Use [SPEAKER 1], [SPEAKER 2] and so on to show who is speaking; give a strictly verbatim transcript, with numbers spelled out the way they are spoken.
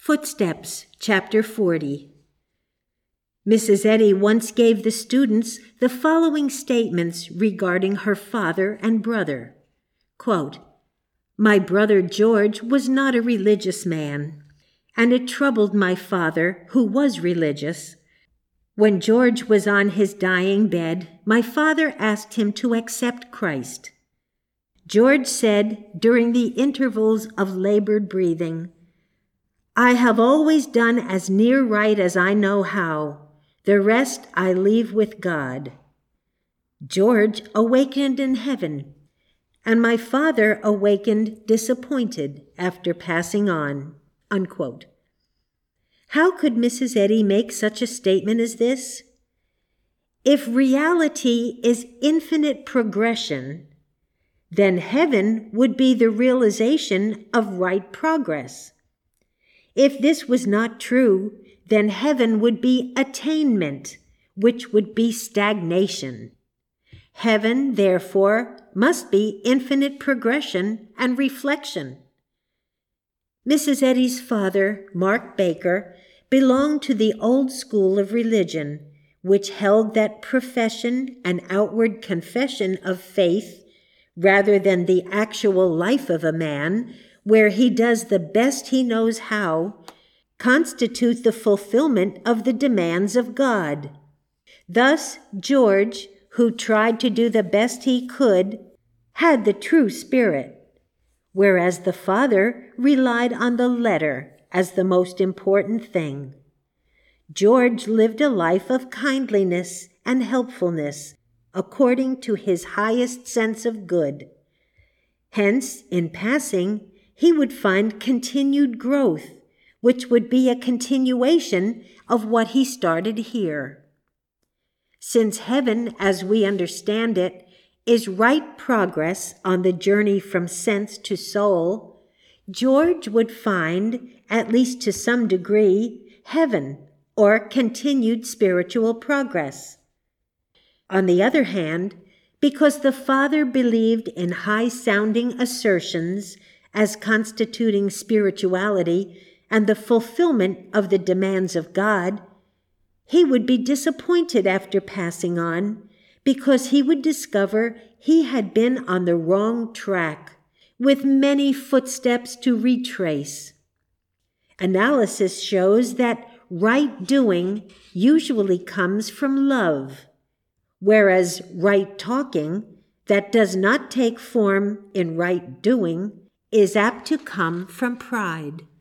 [SPEAKER 1] Footsteps, Chapter forty. Missus Eddy once gave the students the following statements regarding her father and brother. Quote, "My brother George was not a religious man, and it troubled my father, who was religious. When George was on his dying bed, my father asked him to accept Christ. George said during the intervals of labored breathing, 'I have always done as near right as I know how. The rest I leave with God.' George awakened in heaven, and my father awakened disappointed after passing on." Unquote. How could Missus Eddy make such a statement as this? If reality is infinite progression, then heaven would be the realization of right progress. If this was not true, then heaven would be attainment, which would be stagnation. Heaven, therefore, must be infinite progression and reflection. Missus Eddy's father, Mark Baker, belonged to the old school of religion, which held that profession and outward confession of faith, rather than the actual life of a man, where he does the best he knows how, constitute the fulfillment of the demands of God. Thus, George, who tried to do the best he could, had the true spirit, whereas the father relied on the letter as the most important thing. George lived a life of kindliness and helpfulness according to his highest sense of good. Hence, in passing, he would find continued growth, which would be a continuation of what he started here. Since heaven, as we understand it, is right progress on the journey from sense to soul, George would find, at least to some degree, heaven, or continued spiritual progress. On the other hand, because the father believed in high-sounding assertions as constituting spirituality and the fulfillment of the demands of God, he would be disappointed after passing on, because he would discover he had been on the wrong track, with many footsteps to retrace. Analysis shows that right doing usually comes from love, whereas right talking that does not take form in right doing is apt to come from pride.